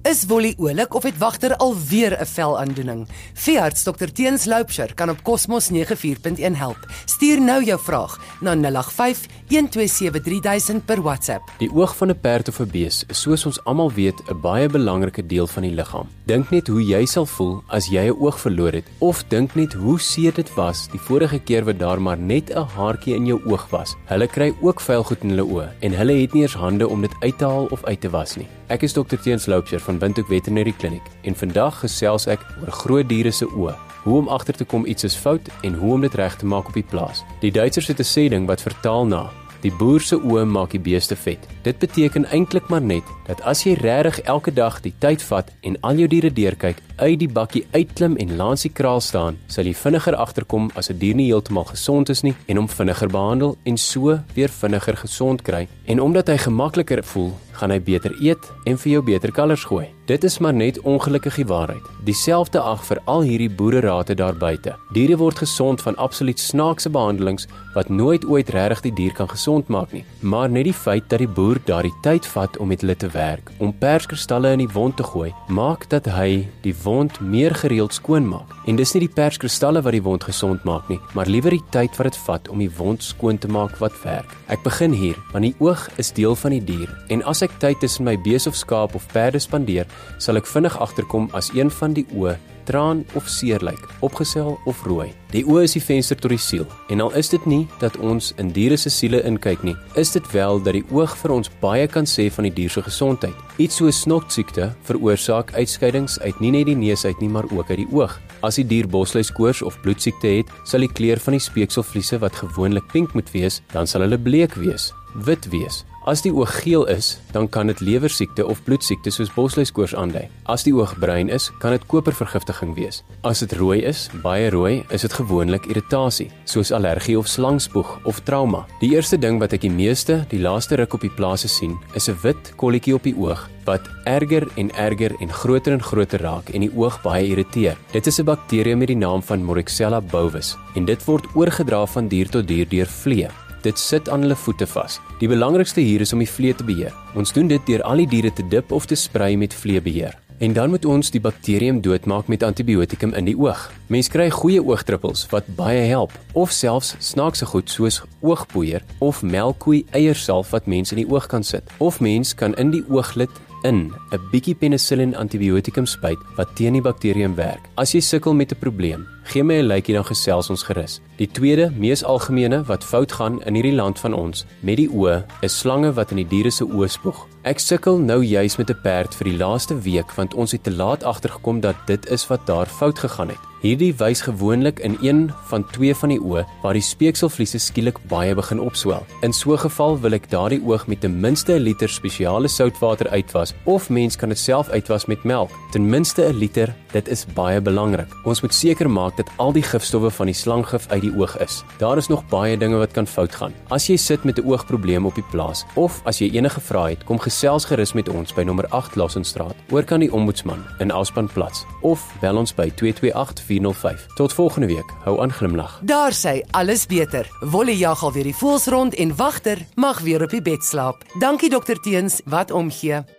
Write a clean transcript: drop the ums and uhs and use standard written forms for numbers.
Is Wolly oulik of het wagter alweer 'n velaandoening? Veearts Dr. Teens Loupsher kan op Cosmos 94.1 help. Stuur nou jou vraag na 085 127 3000 per WhatsApp. Die oog van 'n perd of 'n bees is, soos ons almal weet, 'n baie belangrike deel van die liggaam. Dink net hoe jy sal voel as jy 'n oog verloor het, of dink net hoe seer dit was die vorige keer wat daar maar net 'n haartjie in jou oog was. Hulle kry ook vuilgoed in hulle oë en hulle het nie eers hande om dit uit te haal of uit te was nie. Ek is Dr. Teens Loupsher van Windhoek Veterinary Clinic en vandag gesels ek oor groot diere se oë. Hoe om agter te kom iets is fout en hoe om dit reg te maak op die plaas. Die Duitsers het 'n sêding wat vertaal na: die boer se oë maak die beeste vet. Dit beteken eintlik maar net dat as jy regtig elke dag die tyd vat en al jou diere deurkyk, uit die bakkie uitklim en langs die kraal staan, sal jy vinniger agterkom as 'n dier nie heeltemal gesond is nie en hom vinniger behandel en so weer vinniger gesond kry. En omdat hy gemakliker voel, gaan hy beter eet en vir jou beter kalvers gooi. Dit is maar net ongelukkig die waarheid. Dieselfde ag vir al hierdie boererate daar buite. Diere word gesond van absoluut snaakse behandelings wat nooit ooit regtig die dier kan gesond maak nie. Maar net die feit dat die boer daardie tyd vat om met hulle te werk, om perskristalle in die wond te gooi, maak dat hy die wond meer gereeld skoon maak. En dis nie die perskristalle wat die wond gesond maak nie, maar liewer die tyd wat dit vat om die wond skoon te maak wat werk. Ek begin hier, want die oog is deel van die dier en as ek tyd tussen my bees of skaap of perde spandeer, sal ek vinnig agterkom as een van die oë traan of seer lyk, opgesel of rooi. Die oë is die venster tot die siel, en al is dit nie dat ons in diere se siele inkyk nie, is dit wel dat die oog vir ons baie kan sê van die dier se gesondheid. Iets so snoksiekte veroorsaak uitskeidings uit nie net die neus uit nie, maar ook uit die oog. As die dier bosluiskoors of bloedsiekte het, sal die kleur van die speekselvliese wat gewoonlik pink moet wees, dan sal hulle bleek wees, wit wees. As die oog geel is, dan kan dit lewersiekte of bloedsiekte soos bosluiskoors aandui. As die oog bruin is, kan dit kopervergiftiging wees. As dit rooi is, baie rooi, is dit gewoonlik irritasie, soos allergie of slangspoeg of trauma. Die eerste ding wat ek die laaste ruk op die plase sien, is 'n wit kolletjie op die oog, wat erger en groter raak en die oog baie irriteer. Dit is 'n bakterium met die naam van Moraxella bovis, en dit word oorgedra van dier tot dier deur vlee. Dit sit aan hulle voete vas. Die belangrikste hier is om die vlee te beheer. Ons doen dit deur al die diere te dip of te sprei met vleebeheer. En dan moet ons die bakterium doodmaak met antibiotikum in die oog. Mens kry goeie oogdruppels wat baie help, of selfs snaakse goed soos oogpoeier of melkkoei eiersalf wat mens in die oog kan sit. Of mens kan in die ooglid 'n bietjie penicillin antibiotikum spuit wat teen die bakterium werk. As jy sukkel met 'n probleem, gee my 'n lykie, dan gesels ons gerus. Die tweede, mees algemene wat fout gaan in hierdie land van ons met die oë, is slange wat in die diere se oë spoeg. Ek sukkel nou juis met 'n perd vir die laaste week want ons het te laat agtergekom dat dit is wat daar fout gegaan het. Hierdie wys gewoonlik in een van twee van die oë waar die speekselvliese skielik baie begin opswel. In so 'n geval wil ek daardie oog met ten minste 1 liter spesiale soutwater uitwas of mens kan dit self uitwas met melk. Ten minste 1 liter, dit is baie belangrik. Ons moet seker maak dat al die gifstowwe van die slanggif uit die oog is. Daar is nog baie dinge wat kan fout gaan. As jy sit met 'n oogprobleem op die plaas of as jy enige vrae het, kom gesels gerus met ons by nommer 8 Lassenstraat, oor kan die ombudsman in Auspanplaas of bel ons by 228-405. Tot volgende week, hou aan glimlag. Daar sê alles beter. Wolly jag alweer die voëls rond en wagter mag weer op die bed slaap. Dankie Dr. Teens, wat omgee.